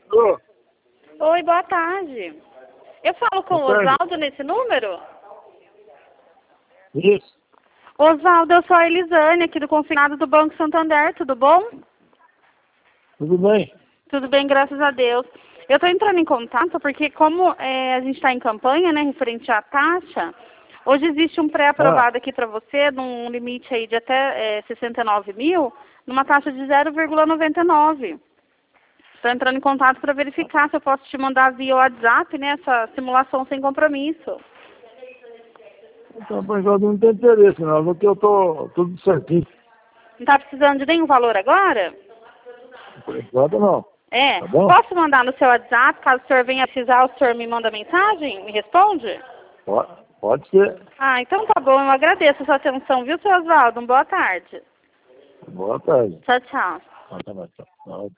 Ô, Oi, boa tarde. Eu falo com o boa tarde. Oswaldo nesse número? Isso. Oswaldo, eu sou a Elisane, aqui do consignado do Banco Santander, tudo bom? Tudo bem? Tudo bem, graças a Deus. Eu estou entrando em contato porque como a gente está em campanha, né, referente à taxa, hoje existe um pré-aprovado aqui para você, num limite aí de até 69 mil, numa taxa de 0,99. Estou entrando em contato para verificar se eu posso te mandar via WhatsApp, né, essa simulação sem compromisso. Então, por enquanto não tem interesse não, porque eu tô tudo certinho. Não está precisando de nenhum valor agora? Por enquanto não. É. Tá bom? Posso mandar no seu WhatsApp, caso o senhor venha precisar, o senhor me manda mensagem? Me responde? Pode ser. Ah, então tá bom. Eu agradeço a sua atenção, viu, seu Oswaldo? Boa tarde. Boa tarde. Tchau, tchau. Tchau.